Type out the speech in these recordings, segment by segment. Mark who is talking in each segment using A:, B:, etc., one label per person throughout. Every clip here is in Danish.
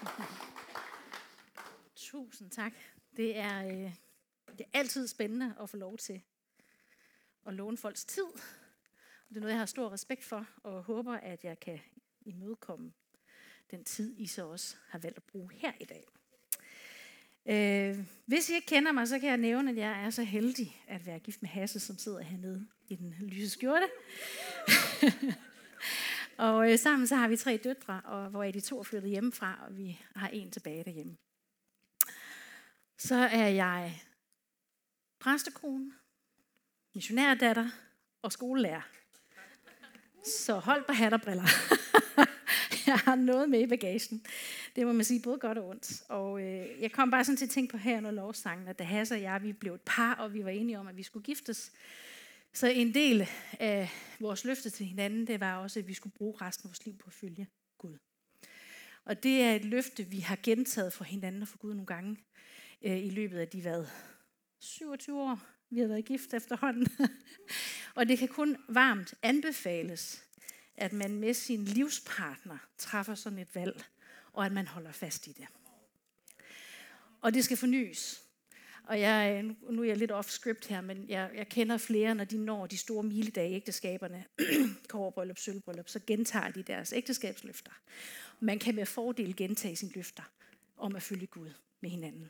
A: Tusind tak. Det er altid spændende at få lov til at låne folks tid. Det er noget, jeg har stor respekt for, og håber, at jeg kan imødekomme den tid, I så også har valgt at bruge her i dag. Hvis I ikke kender mig, så kan jeg nævne, at jeg er så heldig at være gift med Hasse, som sidder hernede i den lyse skjorte. Og sammen så har vi 3 døtre, og hvor de 2 er flyttet hjemmefra, og vi har 1 tilbage derhjemme. Så er jeg præstekone, missionærdatter og skolelærer. Så hold på hat og briller. Jeg har noget med i bagagen. Det må man sige både godt og ondt. Og jeg kom bare sådan til at tænke på her under lovsangen, at da Hasse og jeg, vi blev et par, og vi var enige om, at vi skulle giftes. Så en del af vores løfte til hinanden, det var også, at vi skulle bruge resten af vores liv på at følge Gud. Og det er et løfte, vi har gentaget for hinanden og for Gud nogle gange i løbet af de 27 år, vi har været gift efterhånden. Og det kan kun varmt anbefales, at man med sin livspartner træffer sådan et valg, og at man holder fast i det. Og det skal fornyes. Og nu er jeg lidt off-script her, men jeg kender flere, når de når de store miledage i ægteskaberne, kobberbryllup, sølvbryllup, så gentager de deres ægteskabsløfter. Man kan med fordel gentage sine løfter om at følge Gud med hinanden.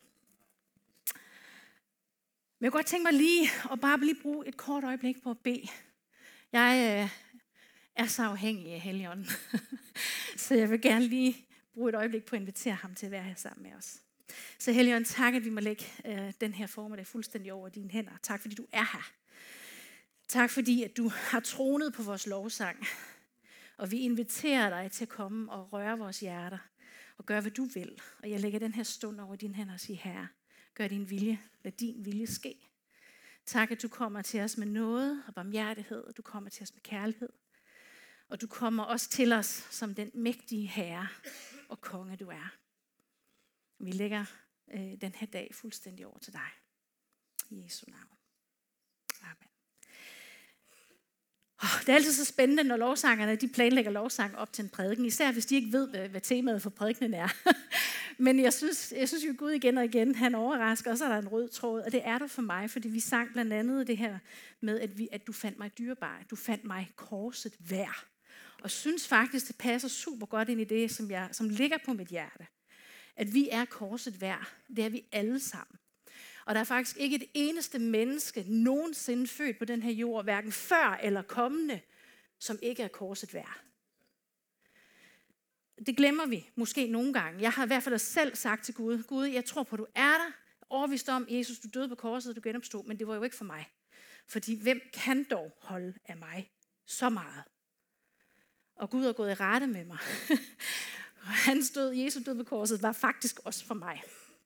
A: Men jeg kunne godt tænke mig lige at bruge et kort øjeblik på at bede. Jeg er så afhængig af Helligånden, så jeg vil gerne lige bruge et øjeblik på at invitere ham til at være her sammen med os. Så Helligånd, tak, at vi må lægge den her formiddag fuldstændig over dine hænder. Tak, fordi du er her. Tak, fordi at du har tronet på vores lovsang. Og vi inviterer dig til at komme og røre vores hjerter og gøre, hvad du vil. Og jeg lægger den her stund over dine hænder og siger, Herre, gør din vilje, lad din vilje ske. Tak, at du kommer til os med noget og barmhjertighed, og du kommer til os med kærlighed. Og du kommer også til os som den mægtige Herre og konge, du er. Vi lægger den her dag fuldstændig over til dig. I Jesu navn. Amen. Det er altid så spændende, når lovsangerne de planlægger lovsang op til en prædiken, især hvis de ikke ved, hvad temaet for prædikenen er. Men jeg synes jo, Gud igen og igen, han overrasker, og så er der en rød tråd, og det er der for mig, fordi vi sang blandt andet det her med, at du fandt mig dyrebar, du fandt mig korset værd. Og synes faktisk, det passer super godt ind i det, som ligger på mit hjerte. At vi er korset værd, det er vi alle sammen. Og der er faktisk ikke et eneste menneske nogensinde født på den her jord, hverken før eller kommende, som ikke er korset værd. Det glemmer vi måske nogle gange. Jeg har i hvert fald selv sagt til Gud, Gud, jeg tror på, du er der. Overvist om, Jesus, du døde på korset, og du genopstod, men det var jo ikke for mig. Fordi hvem kan dog holde af mig så meget? Og Gud er gået i rette med mig. Og Jesus døde på korset, var faktisk også for mig.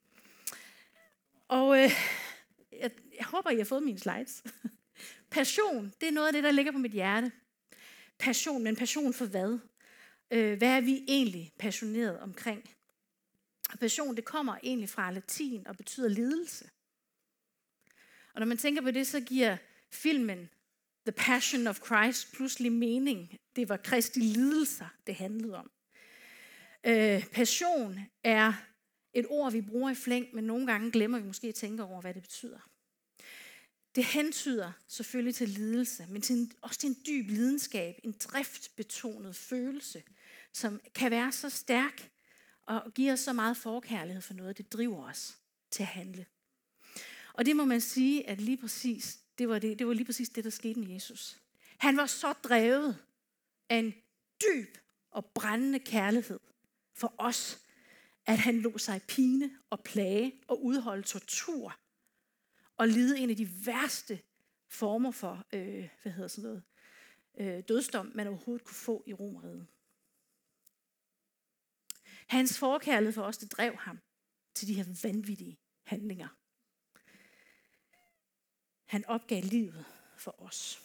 A: Og jeg håber, I har fået mine slides. Passion, det er noget af det, der ligger på mit hjerte. Passion, men passion for hvad? Hvad er vi egentlig passioneret omkring? Passion, det kommer egentlig fra latin og betyder lidelse. Og når man tænker på det, så giver filmen The Passion of Christ pludselig mening. Det var Kristi lidelser, det handlede om. Passion er et ord, vi bruger i flæng, men nogle gange glemmer vi måske at tænke over, hvad det betyder. Det hentyder selvfølgelig til lidelse, men også til en dyb lidenskab, en driftbetonet følelse, som kan være så stærk og giver os så meget forkærlighed for noget, det driver os til at handle. Og det må man sige, at lige præcis, det var lige præcis det, der skete med Jesus. Han var så drevet af en dyb og brændende kærlighed for os, at han lod sig pine og plage og udholde tortur og lide en af de værste former for dødsdom, man overhovedet kunne få i Romerriget. Hans forkærlighed for os, det drev ham til de her vanvittige handlinger. Han opgav livet for os.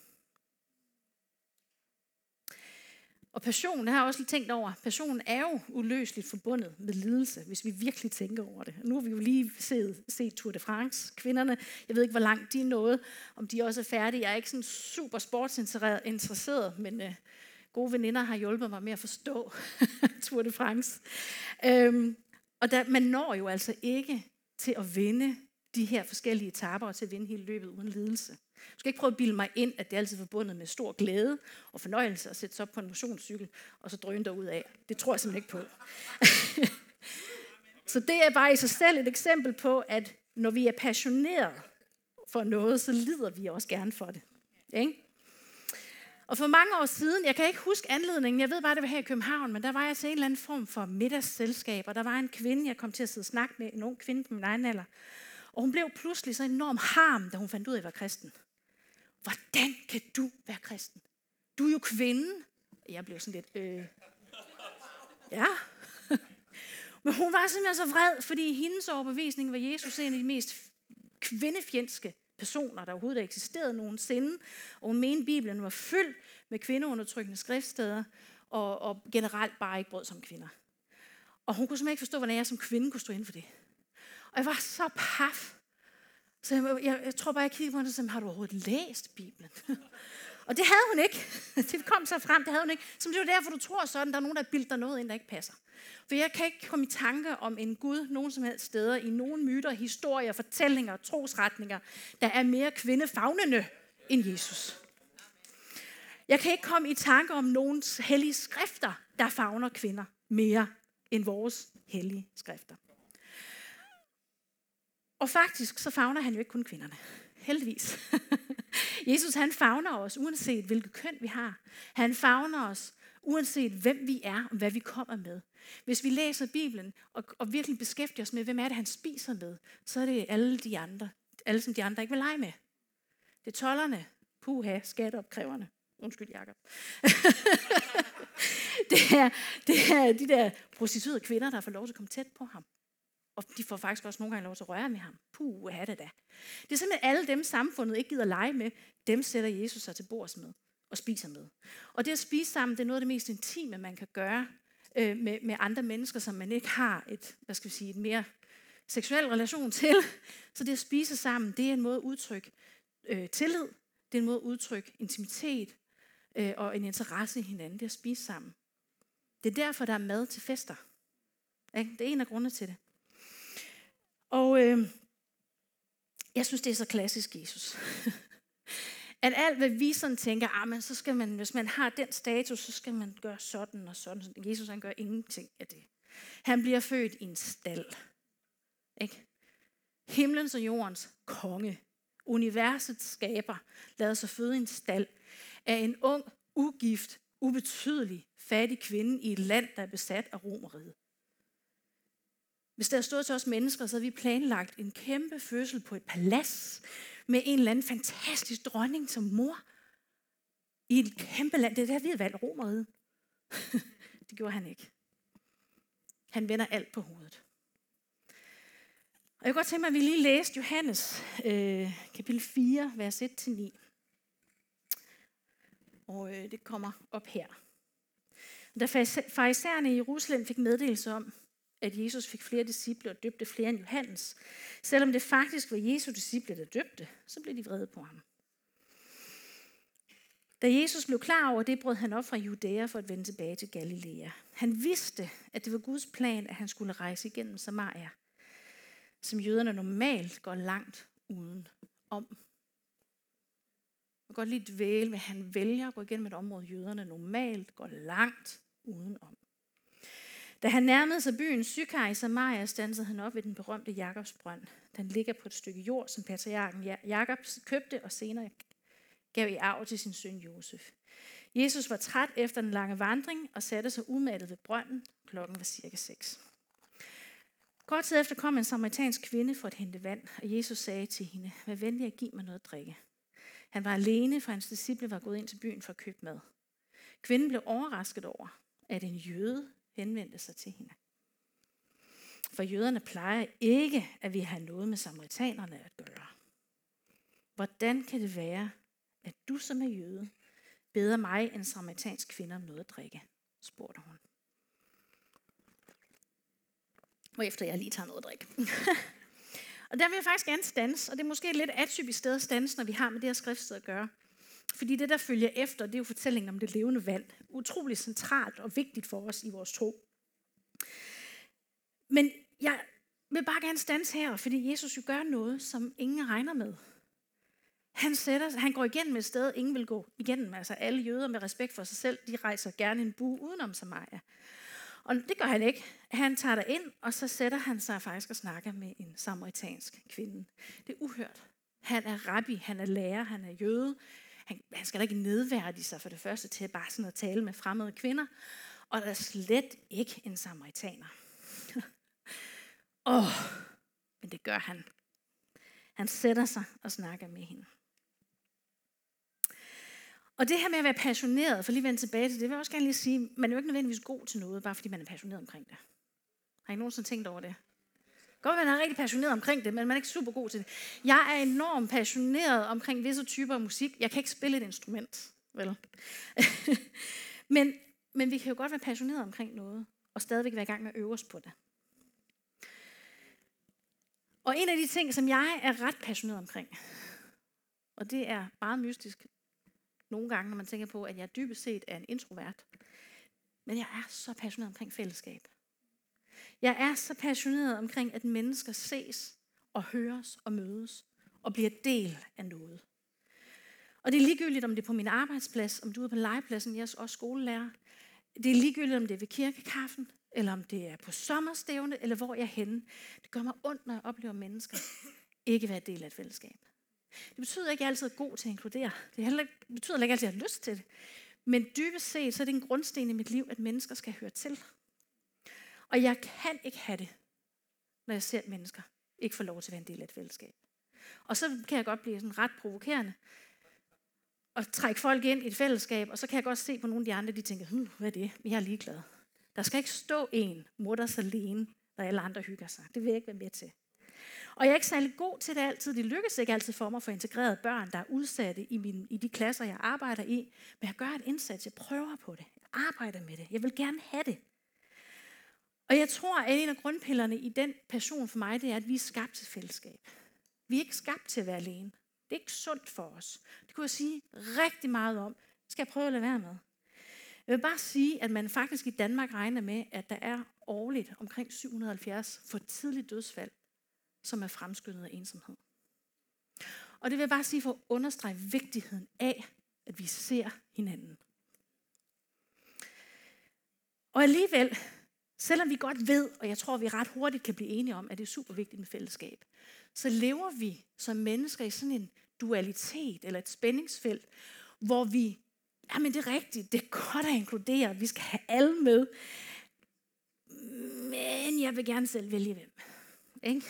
A: Og passion, det har jeg også tænkt over, passion er jo uløseligt forbundet med lidelse, hvis vi virkelig tænker over det. Nu har vi jo lige set Tour de France. Kvinderne, jeg ved ikke, hvor langt de er nået, om de også er færdige. Jeg er ikke sådan super sportsinteresseret, men gode veninder har hjulpet mig med at forstå Tour de France. Man når jo altså ikke til at vinde de her forskellige etaper og til at vinde hele løbet uden lidelse. Du skal ikke prøve at bilde mig ind, at det er altid forbundet med stor glæde og fornøjelse at sætte sig op på en motionscykel og så drøne derud af. Det tror jeg simpelthen ikke på. Så det er bare i sig selv et eksempel på, at når vi er passionerede for noget, så lider vi også gerne for det. Ikke? Og for mange år siden, jeg kan ikke huske anledningen, jeg ved bare, det var her i København, men der var jeg til en eller anden form for middagsselskab, og der var en kvinde, jeg kom til at sidde og snakke med, en ung kvinde på min egen alder. Og hun blev pludselig så enormt harm, da hun fandt ud af, at jeg var kristen. Hvordan kan du være kristen? Du er jo kvinden. Jeg blev sådan lidt, ja. Men hun var simpelthen så vred, fordi i hendes overbevisning var Jesus en af de mest kvindefjendske personer, der overhovedet eksisterede nogensinde. Og hun mente, Bibelen var fyldt med kvindeundertrykkende skriftsteder, og generelt bare ikke brød som kvinder. Og hun kunne simpelthen ikke forstå, hvordan jeg som kvinde kunne stå inden for det. Og jeg var så paf. Så jeg tror bare, jeg kiggede på hende og sagde, har du overhovedet læst Bibelen? Og det havde hun ikke. Det kom så frem, det havde hun ikke. Så det er jo derfor, du tror sådan, der er nogen, der bilder noget ind, der ikke passer. For jeg kan ikke komme i tanke om en Gud nogen som helst steder, i nogen myter, historier, fortællinger, trosretninger, der er mere kvindefavnende end Jesus. Jeg kan ikke komme i tanke om nogens hellige skrifter, der favner kvinder mere end vores hellige skrifter. Og faktisk så favner han jo ikke kun kvinderne. Heldigvis. Jesus han favner os, uanset hvilket køn vi har. Han favner os, uanset hvem vi er og hvad vi kommer med. Hvis vi læser Bibelen og virkelig beskæftiger os med, hvem er det, han spiser med, så er det alle som de andre ikke vil lege med. Det er tolderne, puha, skatteopkræverne. Undskyld, Jakob. det er de der prostituerede kvinder, der får lov til at komme tæt på ham. Og de får faktisk også nogle gange lov til at røre med ham. Puha, det da. Det er simpelthen alle dem, samfundet ikke gider lege med, dem sætter Jesus sig til bords med og spiser med. Og det at spise sammen, det er noget af det mest intime, man kan gøre med andre mennesker, som man ikke har et mere seksuel relation til. Så det at spise sammen, det er en måde at udtrykke tillid, det er en måde at udtrykke intimitet og en interesse i hinanden, det at spise sammen. Det er derfor, der er mad til fester. Det er en af grundene til det. Og jeg synes, det er så klassisk Jesus. At alt, hvad vi sådan tænker, men så skal man, hvis man har den status, så skal man gøre sådan og sådan. Jesus, han gør ingenting af det. Han bliver født i en stald. Ikke? Himlens og jordens konge, universets skaber, lader sig føde i en stald af en ung, ugift, ubetydelig, fattig kvinde i et land, der er besat af Romerriget. Hvis der stod til os mennesker, så havde vi planlagt en kæmpe fødsel på et palads med en eller anden fantastisk dronning som mor i et kæmpe land. Det er der, vi havde valgt Romerriget. Det gjorde han ikke. Han vender alt på hovedet. Og jeg kunne godt tænke mig, at vi lige læste Johannes kapitel 4, vers 1-9. Og det kommer op her. Da farisæerne i Jerusalem fik meddelelse om, at Jesus fik flere disciple og døbte flere end Johannes, selvom det faktisk var Jesu disciple, der døbte, så blev de vrede på ham. Da Jesus blev klar over det, brød han op fra Judæa for at vende tilbage til Galilea. Han vidste, at det var Guds plan, at han skulle rejse igennem Samaria, som jøderne normalt går langt uden om. Jeg kan godt lige dvæle, at han vælger at gå igennem et område, jøderne normalt går langt udenom. Da han nærmede sig byen Sykar i Samaria, standsede han op ved den berømte Jakobs brønd. Den ligger på et stykke jord, som patriarken Jakob købte og senere gav i arv til sin søn Josef. Jesus var træt efter den lange vandring og satte sig udmattet ved brønden. Klokken var cirka 6. Kort tid efter kom en samaritansk kvinde for at hente vand, og Jesus sagde til hende, vær venlig at give mig noget at drikke. Han var alene, for hans disciple var gået ind til byen for at købe mad. Kvinden blev overrasket over, at en jøde henvendte sig til hende. For jøderne plejer ikke at vi have noget med samaritanerne at gøre. Hvordan kan det være, at du som er jøde beder mig, en samaritansk kvinde, om noget at drikke? Spurgte hun. Hvorefter jeg lige tager noget at drikke. Og der vil jeg faktisk gerne stands, og det er måske et lidt atypisk sted at stands, når vi har med det her skriftsted at gøre. fordi det, der følger efter, det er jo fortællingen om det levende vand. Utrolig centralt og vigtigt for os i vores tro. Men jeg vil bare gerne stands her, fordi Jesus jo gør noget, som ingen regner med. Han går igennem et sted, ingen vil gå igennem. Altså alle jøder med respekt for sig selv, de rejser gerne en bue udenom Samaria. Og det gør han ikke. Han tager der ind, og så sætter han sig faktisk og snakker med en samaritansk kvinde. Det er uhørt. Han er rabbi, han er lærer, han er jøde. Han skal da ikke nedværdige sig for det første til bare sådan at tale med fremmede kvinder. Og der er slet ikke en samaritaner. Men det gør han. Han sætter sig og snakker med hende. Og det her med at være passioneret, for lige at vende tilbage til det, vil jeg også gerne lige sige, man er jo ikke nødvendigvis god til noget, bare fordi man er passioneret omkring det. Har I nogensinde tænkt over det? Godt, man er rigtig passioneret omkring det, men man er ikke super god til det. Jeg er enormt passioneret omkring visse typer af musik. Jeg kan ikke spille et instrument, vel? men vi kan jo godt være passioneret omkring noget, og stadigvæk være i gang med at øve os på det. Og en af de ting, som jeg er ret passioneret omkring, og det er meget mystisk nogle gange, når man tænker på, at jeg dybest set er en introvert, men jeg er så passioneret omkring fællesskab. Jeg er så passioneret omkring, at mennesker ses og høres og mødes og bliver del af noget. Og det er ligegyldigt, om det er på min arbejdsplads, om du er på legepladsen, jeg er også skolelærer. Det er ligegyldigt, om det er ved kirkekaffen, eller om det er på sommerstævne, eller hvor jeg er henne. Det gør mig ondt, når jeg oplever mennesker ikke være del af et fællesskab. Det betyder ikke, at jeg altid er god til at inkludere. Det betyder ikke, at jeg har lyst til det. Men dybest set, så er det en grundsten i mit liv, at mennesker skal høre til. Og jeg kan ikke have det, når jeg ser, at mennesker ikke får lov til at være en del af et fællesskab. Og så kan jeg godt blive sådan ret provokerende og trække folk ind i et fællesskab, og så kan jeg godt se på nogle af de andre, de tænker, hvad er det? Jeg er ligeglad. Der skal ikke stå en mutters alene, når alle andre hygger sig. Det vil jeg ikke være med til. Og jeg er ikke særlig god til det altid. Det lykkes ikke altid for mig at få integreret børn, der er udsatte i de klasser, jeg arbejder i. Men jeg gør et indsats. Jeg prøver på det. Jeg arbejder med det. Jeg vil gerne have det. Og jeg tror, at en af grundpillerne i den passion for mig, det er, at vi er skabt til fællesskab. Vi er ikke skabt til at være alene. Det er ikke sundt for os. Det kunne jeg sige rigtig meget om. Det skal jeg prøve at lade være med. Jeg vil bare sige, at man faktisk i Danmark regner med, at der er årligt omkring 770 for tidligt dødsfald, som er fremskyndet af ensomhed. Og det vil jeg bare sige for at understrege vigtigheden af, at vi ser hinanden. Og alligevel, selvom vi godt ved, og jeg tror, vi ret hurtigt kan blive enige om, at det er super vigtigt med fællesskab, så lever vi som mennesker i sådan en dualitet eller et spændingsfelt, hvor vi, jamen det er rigtigt, det er godt at inkludere, vi skal have alle med, men jeg vil gerne selv vælge hvem. Ikke?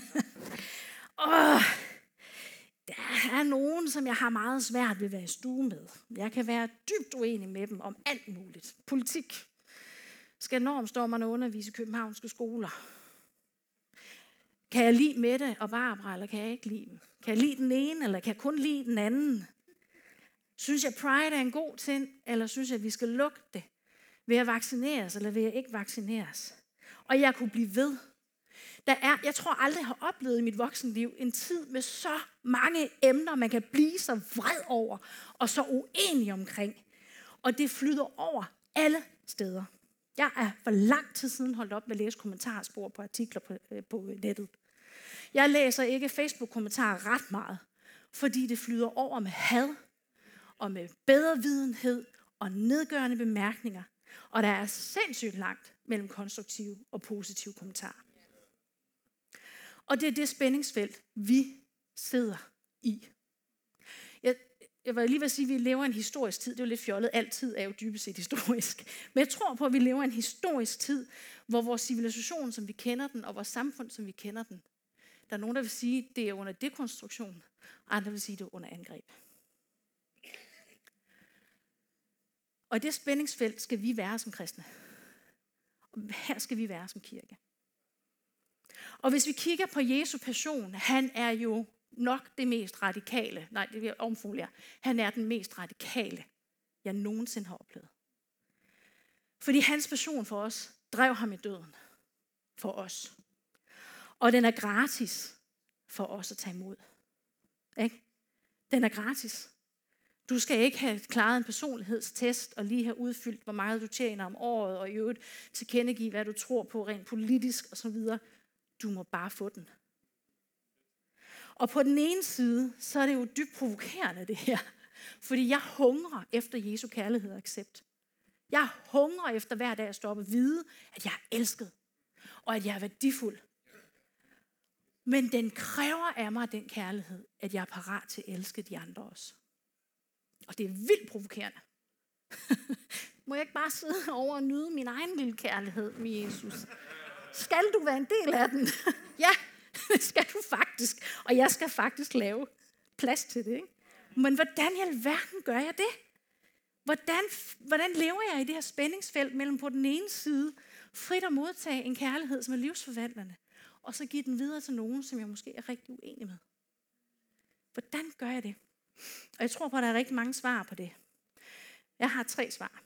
A: Der er nogen, som jeg har meget svært ved at være i stue med. Jeg kan være dybt uenig med dem om alt muligt. Politik. Skal normstormerne undervise i københavnske skoler? Kan jeg lide Mette og Barbara, eller kan jeg ikke lide dem? Kan jeg lide den ene, eller kan jeg kun lide den anden? Synes jeg, Pride er en god ting, eller synes jeg, at vi skal lukke det? Vil jeg vaccineres, eller vil jeg ikke vaccineres? Og jeg kunne blive ved. Jeg tror aldrig, jeg har oplevet i mit voksenliv en tid med så mange emner, man kan blive så vred over, og så uenig omkring. Og det flyder over alle steder. Jeg er for lang tid siden holdt op med at læse kommentarspor på artikler på nettet. Jeg læser ikke Facebook-kommentarer ret meget, fordi det flyder over med had, og med bedrevidenhed og nedgørende bemærkninger. Og der er sindssygt langt mellem konstruktive og positive kommentarer. Og det er det spændingsfelt, vi sidder i. Jeg var lige ved at sige, at vi lever i en historisk tid. Det er jo lidt fjollet. Altid er jo dybest set historisk. Men jeg tror på, at vi lever i en historisk tid, hvor vores civilisation, som vi kender den, og vores samfund, som vi kender den, der er nogen, der vil sige, at det er under dekonstruktion, og andre vil sige, at det er under angreb. Og i det spændingsfelt skal vi være som kristne. Og her skal vi være som kirke. Og hvis vi kigger på Jesu passion, han er jo nok det mest radikale. Nej, det vil jeg omformulere. Han er den mest radikale, jeg nogensinde har oplevet. Fordi hans passion for os drev ham i døden. For os. Og den er gratis for os at tage imod. Ikke? Den er gratis. Du skal ikke have klaret en personlighedstest og lige have udfyldt, hvor meget du tjener om året, og i øvrigt tilkendegive, hvad du tror på rent politisk osv. Du må bare få den. Og på den ene side, så er det jo dybt provokerende det her. Fordi jeg hungrer efter Jesu kærlighed og accept. Jeg hungrer efter hver dag at stå op og vide, at jeg er elsket. Og at jeg er værdifuld. Men den kræver af mig den kærlighed, at jeg er parat til at elske de andre også. Og det er vildt provokerende. Må jeg ikke bare sidde over og nyde min egen lille kærlighed med Jesus? Skal du være en del af den? Ja, det skal du faktisk. Og jeg skal faktisk lave plads til det. Ikke? Men hvordan i alverden gør jeg det? Hvordan lever jeg i det her spændingsfelt mellem på den ene side frit at modtage en kærlighed, som er livsforvandlende, og så give den videre til nogen, som jeg måske er rigtig uenig med? Hvordan gør jeg det? Og jeg tror på, at der er rigtig mange svar på det. Jeg har 3 svar.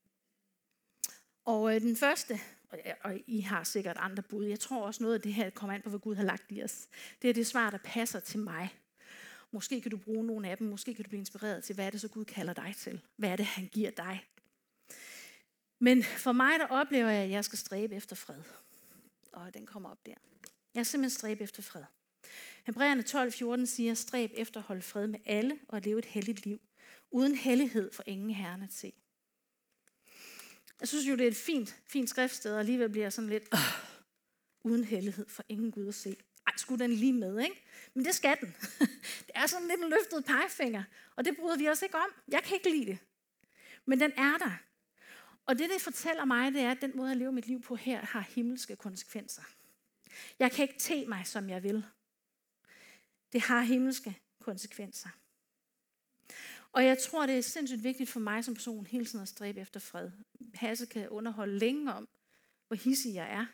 A: Og den første, og I har sikkert andre bud, jeg tror også noget af det her kommer an på, hvad Gud har lagt i os. Det er det svar, der passer til mig. Måske kan du bruge nogle af dem, måske kan du blive inspireret til, hvad er det så Gud kalder dig til? Hvad er det, han giver dig? Men for mig, der oplever jeg, at jeg skal stræbe efter fred. Og den kommer op der. Jeg skal simpelthen stræbe efter fred. Hebræerne 12:14 siger, stræb efter at holde fred med alle og at leve et helligt liv. Uden hellighed for ingen herren at se. Jeg synes jo, det er et fint skriftsted, og alligevel bliver jeg sådan lidt, uden hellighed for ingen Gud at se. Ej, skulle den lige med, ikke? Men det skal den. Det er sådan lidt en løftet pegefinger, og det bryder vi os ikke om. Jeg kan ikke lide det. Men den er der. Og det fortæller mig, det er, at den måde, jeg lever mit liv på her, har himmelske konsekvenser. Jeg kan ikke te mig, som jeg vil. Det har himmelske konsekvenser. Og jeg tror, det er sindssygt vigtigt for mig som person hele tiden at stræbe efter fred. Hasse kan underholde længe om, hvor hissig jeg er.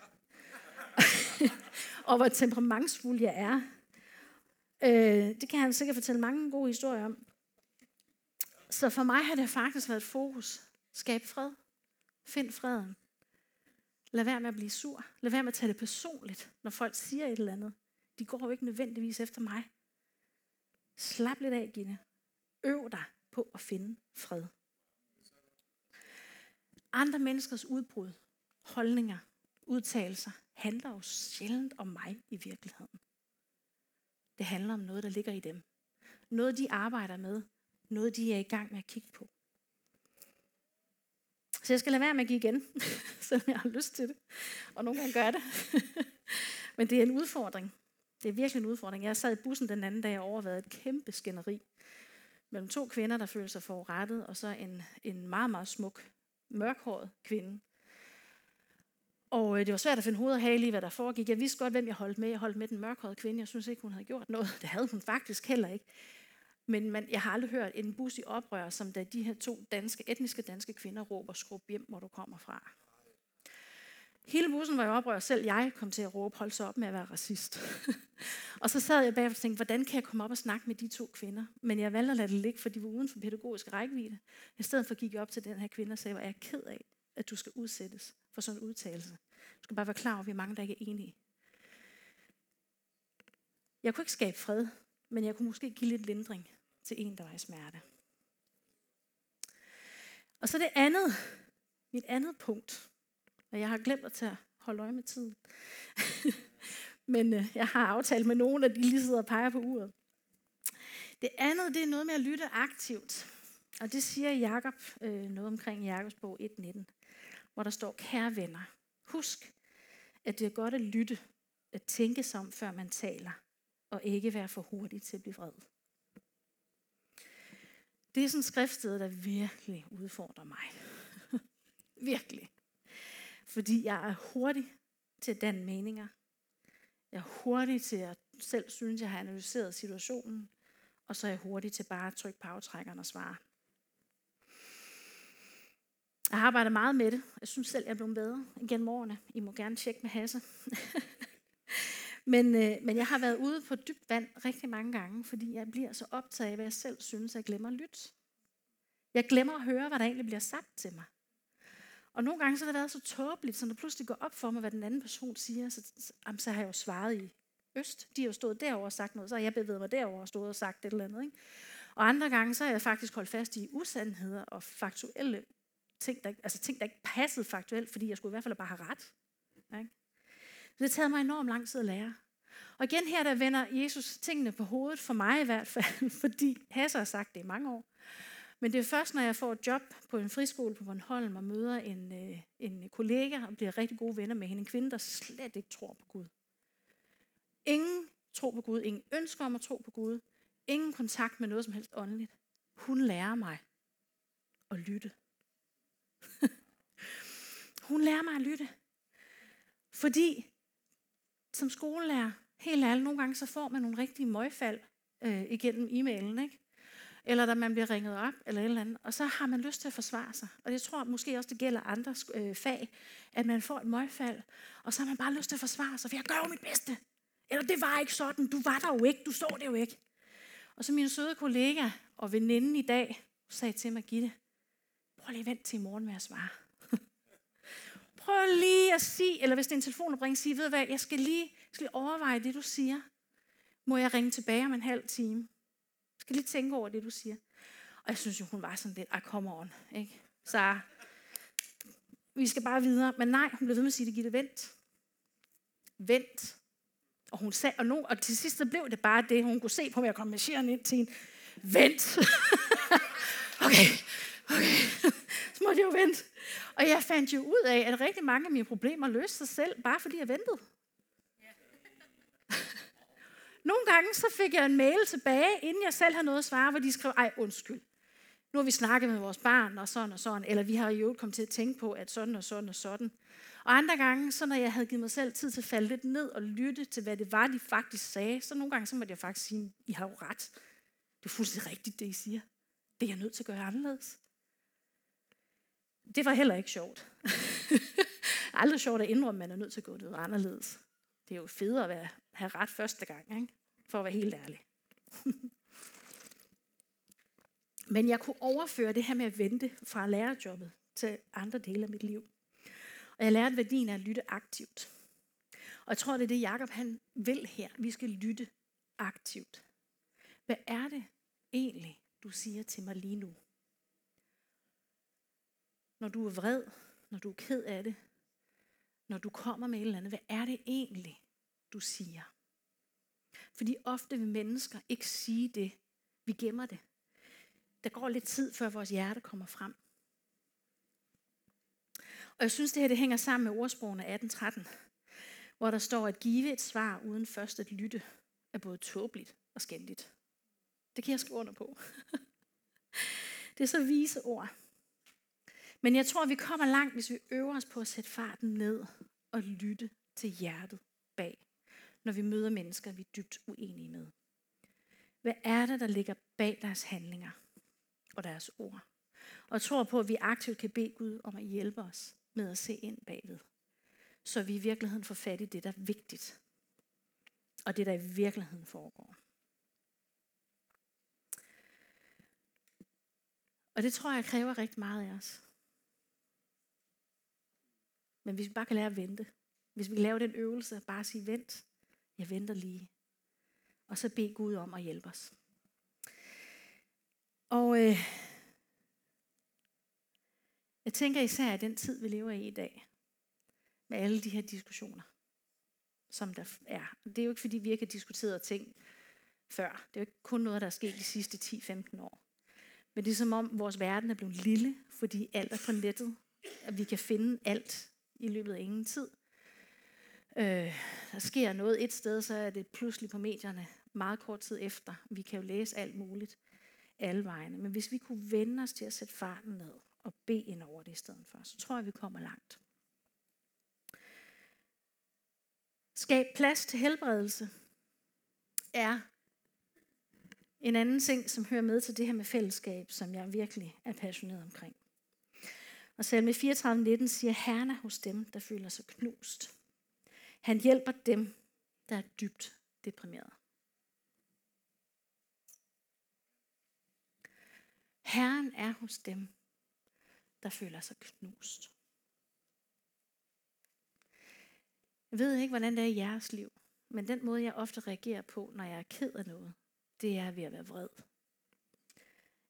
A: Og hvor temperamentsfuld jeg er. Det kan han sikkert fortælle mange gode historier om. Så for mig har det faktisk været et fokus. Skab fred. Find freden. Lad være med at blive sur. Lad være med at tage det personligt, når folk siger et eller andet. De går jo ikke nødvendigvis efter mig. Slap lidt af, Gitte. Øv dig på at finde fred. Andre menneskers udbrud, holdninger, udtalelser, handler jo sjældent om mig i virkeligheden. Det handler om noget, der ligger i dem. Noget, de arbejder med. Noget, de er i gang med at kigge på. Så jeg skal lade være med at give igen, selvom jeg har lyst til det. Og nogle gange gør det. Men det er en udfordring. Det er virkelig en udfordring. Jeg sad i bussen den anden dag og overvejede et kæmpe skænderi mellem 2 kvinder, der følte sig forurettet, og så en meget, meget smuk, mørkhåret kvinde. Og det var svært at finde hoved og hale i, hvad der foregik. Jeg vidste godt, hvem jeg holdt med. Jeg holdt med den mørkhårede kvinde. Jeg synes ikke, hun havde gjort noget. Det havde hun faktisk heller ikke. Men jeg har aldrig hørt en bus i oprør, som da de her 2 etniske danske kvinder råber, skrub hjem, hvor du kommer fra. Hele bussen var i oprør, selv jeg kom til at råbe, hold så op med at være racist. Og så sad jeg bagefter og tænkte, hvordan kan jeg komme op og snakke med de 2 kvinder? Men jeg valgte at lade det ligge, for de var uden for pædagogisk rækkevidde. I stedet for gik jeg op til den her kvinde og sagde, hvor er jeg ked af, at du skal udsættes for sådan en udtalelse. Du skal bare være klar over, at vi er mange, der ikke er enige. Jeg kunne ikke skabe fred, men jeg kunne måske give lidt lindring til en, der var i smerte. Og så mit andet punkt, og jeg har glemt at tage at holde øje med tiden. Men jeg har aftalt med nogen, at de lige sidder og peger på uret. Det andet, det er noget med at lytte aktivt. Og det siger Jakob noget omkring Jakobs bog 1:19, hvor der står, kære venner, husk, at det er godt at lytte, at tænke sig om, før man taler, og ikke være for hurtig til at blive vred. Det er sådan et skriftsted, der virkelig udfordrer mig. Virkelig. Fordi jeg er hurtig til at danne meninger. Jeg er hurtig til at selv synes, jeg har analyseret situationen. Og så er jeg hurtig til bare at trykke på aftrækkeren og svare. Jeg har arbejdet meget med det. Jeg synes selv, jeg er blevet bedre gennem årene. I må gerne tjekke med Hasse. Men jeg har været ude på dybt vand rigtig mange gange, fordi jeg bliver så optaget af, hvad jeg selv synes, jeg glemmer at lytte. Jeg glemmer at høre, hvad der egentlig bliver sagt til mig. Og nogle gange så har det været så tåbeligt, så når det pludselig går op for mig, hvad den anden person siger, så har jeg jo svaret i øst. De har jo stået derovre og sagt noget, så har jeg bevæget mig derovre og stået og sagt et eller andet. Ikke? Og andre gange, så har jeg faktisk holdt fast i usandheder og faktuelle ting, der ikke passede faktuelt, fordi jeg skulle i hvert fald bare have ret. Ikke? Det har taget mig enormt lang tid at lære. Og igen her, der vender Jesus tingene på hovedet, for mig i hvert fald, fordi Hasse har sagt det i mange år. Men det er først, når jeg får et job på en friskole på Bornholm og møder en kollega og bliver rigtig gode venner med hende, en kvinde, der slet ikke tror på Gud. Ingen tro på Gud, ingen ønsker om at tro på Gud, ingen kontakt med noget som helst åndeligt. Hun lærer mig at lytte. Hun lærer mig at lytte. Fordi som skolelærer, helt ærligt, nogle gange så får man nogle rigtige møgfald igennem e-mailen, ikke? Eller da man bliver ringet op, eller et eller andet, og så har man lyst til at forsvare sig. Og jeg tror måske også, det gælder andre fag, at man får et møgfald, og så har man bare lyst til at forsvare sig, for jeg gør jo mit bedste. Eller det var ikke sådan, du var der jo ikke, du så det jo ikke. Og så min søde kollega og veninde i dag sagde til mig, Gitte, prøv lige at vente til i morgen med at svare. Prøv lige at sige, eller hvis det er en telefonopring, sige, ved du hvad, jeg skal lige overveje det, du siger. Må jeg ringe tilbage om en halv time? Jeg skal lige tænke over det, du siger. Og jeg synes jo, hun var sådan lidt, come on, ikke? Så vi skal bare videre. Men nej, hun blev ved med at sige, det Gitte, vent. Vent. Og hun sagde, og til sidst så blev det bare det, hun kunne se på mig, at komme marcherende ind til hende. Vent. Okay. Så måtte jeg jo vente. Og jeg fandt jo ud af, at rigtig mange af mine problemer løste sig selv, bare fordi jeg ventede. Nogle gange så fik jeg en mail tilbage, inden jeg selv havde noget at svare, hvor de skrev, ej undskyld. Nu har vi snakket med vores barn, og sådan, eller vi har jo kommet til at tænke på, at sådan og sådan og sådan. Og andre gange, så når jeg havde givet mig selv tid til at falde lidt ned og lytte til, hvad det var, de faktisk sagde, så nogle gange, så måtte jeg faktisk sige, I har jo ret. Det er fuldstændig rigtigt, det I siger. Det er jeg nødt til at gøre anderledes. Det var heller ikke sjovt. Aldrig sjovt at indrømme, at man er nødt til at gå noget anderledes. Det er jo federe at have ret første gang, ikke? For at være helt ærlig. Men jeg kunne overføre det her med at vente fra lærerjobbet til andre dele af mit liv. Og jeg lærte værdien af at lytte aktivt. Og jeg tror, det er det, Jakob han vil her. Vi skal lytte aktivt. Hvad er det egentlig, du siger til mig lige nu? Når du er vred, når du er ked af det, når du kommer med et eller andet, hvad er det egentlig, du siger? Fordi ofte vil mennesker ikke sige det. Vi gemmer det. Der går lidt tid, før vores hjerte kommer frem. Og jeg synes, det her det hænger sammen med ordsprogene 1813, hvor der står, at give et svar uden først at lytte er både tåbeligt og skændigt. Det kan jeg skrive under på. Det er så vise ord. Men jeg tror, vi kommer langt, hvis vi øver os på at sætte farten ned og lytte til hjertet bag, når vi møder mennesker, vi er dybt uenige med. Hvad er det, der ligger bag deres handlinger og deres ord? Og jeg tror på, at vi aktivt kan bede Gud om at hjælpe os med at se ind bagved, så vi i virkeligheden får fat i det, der er vigtigt, og det, der i virkeligheden foregår. Og det tror jeg kræver rigtig meget af os. Men hvis vi bare kan lære at vente, hvis vi kan lave den øvelse, bare at sige, vent, jeg venter lige, og så bede Gud om at hjælpe os. Og jeg tænker især i den tid, vi lever i dag, med alle de her diskussioner, som der er. Det er jo ikke, fordi vi ikke har diskuteret ting før. Det er jo ikke kun noget, der er sket de sidste 10-15 år. Men det er som om, vores verden er blevet lille, fordi alt er på nettet, at vi kan finde alt i løbet af ingen tid. Der sker noget et sted, så er det pludselig på medierne meget kort tid efter. Vi kan jo læse alt muligt alle vejene. Men hvis vi kunne vende os til at sætte farten ned og bede ind over det i stedet for, så tror jeg, vi kommer langt. Skab plads til helbredelse er en anden ting, som hører med til det her med fællesskab, som jeg virkelig er passioneret omkring. Og salme 34:19 siger, Herren er hos dem, der føler sig knust. Han hjælper dem, der er dybt deprimeret. Herren er hos dem, der føler sig knust. Jeg ved ikke, hvordan det er i jeres liv, men den måde, jeg ofte reagerer på, når jeg er ked af noget, det er ved at være vred.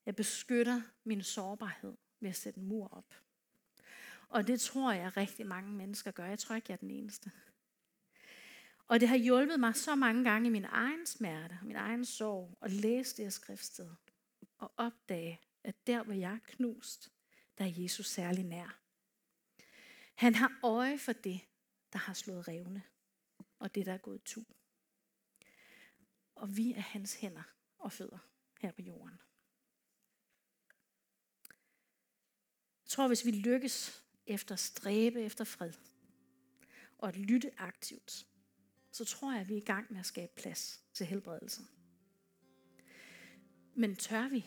A: Jeg beskytter min sårbarhed ved at sætte en mur op. Og det tror jeg rigtig mange mennesker gør. Jeg tror ikke, jeg er den eneste. Og det har hjulpet mig så mange gange i min egen smerte, min egen sorg, at læse det her skriftsted. Og opdage, at der, hvor jeg er knust, der er Jesus særlig nær. Han har øje for det, der har slået revne, og det, der er gået tu. Og vi er hans hænder og fødder her på jorden. Jeg tror, hvis vi lykkes efter at stræbe efter fred, og at lytte aktivt, så tror jeg, at vi er i gang med at skabe plads til helbredelse. Men tør vi?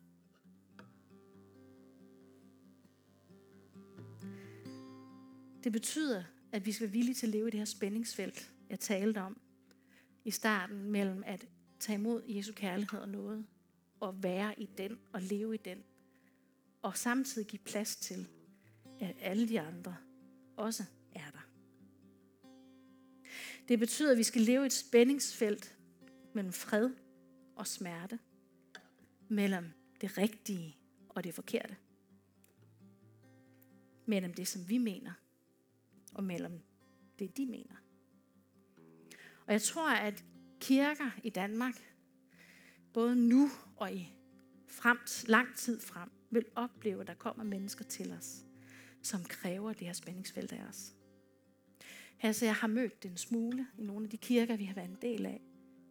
A: Det betyder, at vi skal være villige til at leve i det her spændingsfelt, jeg talte om i starten, mellem at tage imod Jesu kærlighed og noget, og være i den, og leve i den, og samtidig give plads til, at alle de andre også er der. Det betyder, at vi skal leve i et spændingsfelt mellem fred og smerte, mellem det rigtige og det forkerte, mellem det, som vi mener, og mellem det, de mener. Og jeg tror, at kirker i Danmark, både nu og i lang tid frem, vil opleve, at der kommer mennesker til os, som kræver det her spændingsfelt af os. Altså, jeg har mødt det en smule i nogle af de kirker, vi har været en del af.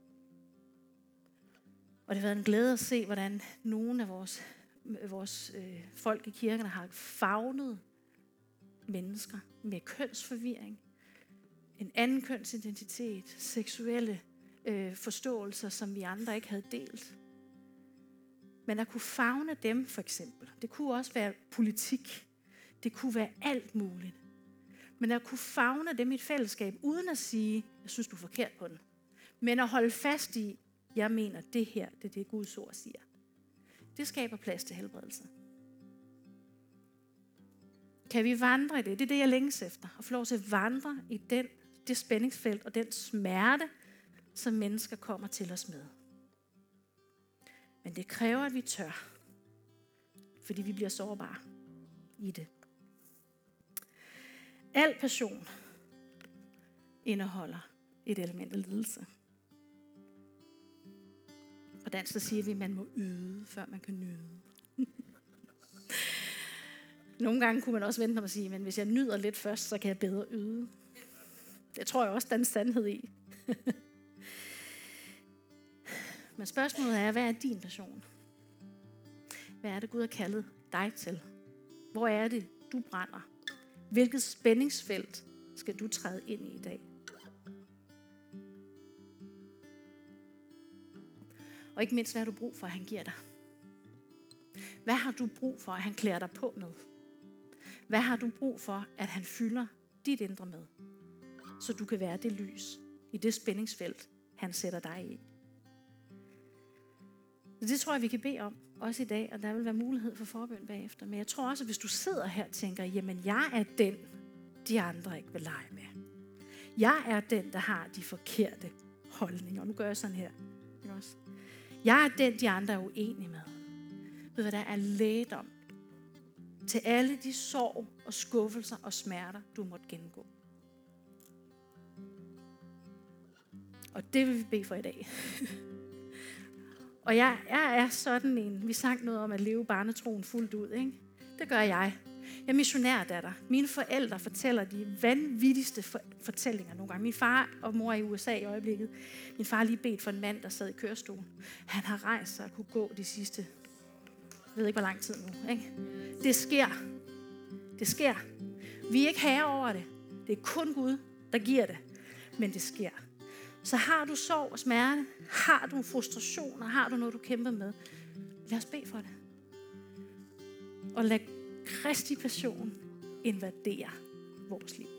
A: Og det har været en glæde at se, hvordan nogle af vores folk i kirkerne har favnet mennesker med kønsforvirring, en anden kønsidentitet, seksuelle forståelser, som vi andre ikke havde delt. Men at kunne favne dem, for eksempel. Det kunne også være politik. Det kunne være alt muligt. Men at kunne favne dem i et fællesskab, uden at sige, jeg synes, du er forkert på den. Men at holde fast i, jeg mener, det her, det er det, Guds ord siger. Det skaber plads til helbredelse. Kan vi vandre i det? Det er det, jeg længes efter. At få lov til at vandre i det spændingsfelt og den smerte, som mennesker kommer til os med. Men det kræver, at vi tør. Fordi vi bliver sårbare i det. Al passion indeholder et element af lidelse. På dansk så siger vi, at man må yde, før man kan nyde. Nogle gange kunne man også vente og sige, men hvis jeg nyder lidt først, så kan jeg bedre yde. Det tror jeg også, der er en sandhed i. Men spørgsmålet er, hvad er din passion? Hvad er det, Gud har kaldet dig til? Hvor er det, du brænder? Hvilket spændingsfelt skal du træde ind i dag? Og ikke mindst, hvad har du brug for, at han giver dig? Hvad har du brug for, at han klæder dig på med? Hvad har du brug for, at han fylder dit indre med? Så du kan være det lys i det spændingsfelt, han sætter dig i. Så det tror jeg, vi kan bede om, også i dag, og der vil være mulighed for forbøn bagefter. Men jeg tror også, at hvis du sidder her og tænker, jamen jeg er den, de andre ikke vil lege med. Jeg er den, der har de forkerte holdninger. Og nu gør jeg sådan her. Jeg er den, de andre er uenige med. Ved hvad der er lægedom til alle de sorg og skuffelser og smerter, du måtte gennemgå. Og det vil vi bede for i dag. Og jeg er sådan en, vi sang noget om at leve barnetroen fuldt ud, ikke? Det gør jeg. Jeg er missionærdatter. Mine forældre fortæller de vanvittigste fortællinger nogle gange. Min far og mor er i USA i øjeblikket. Min far har lige bedt for en mand, der sad i kørestolen. Han har rejst sig og kunne gå de sidste, jeg ved ikke hvor lang tid nu, ikke? Det sker. Det sker. Vi er ikke herre over det. Det er kun Gud, der giver det. Men det sker. Så har du sorg og smerte, har du frustrationer, har du noget, du kæmper med, lad os bede for det. Og lad Kristi passion invadere vores liv.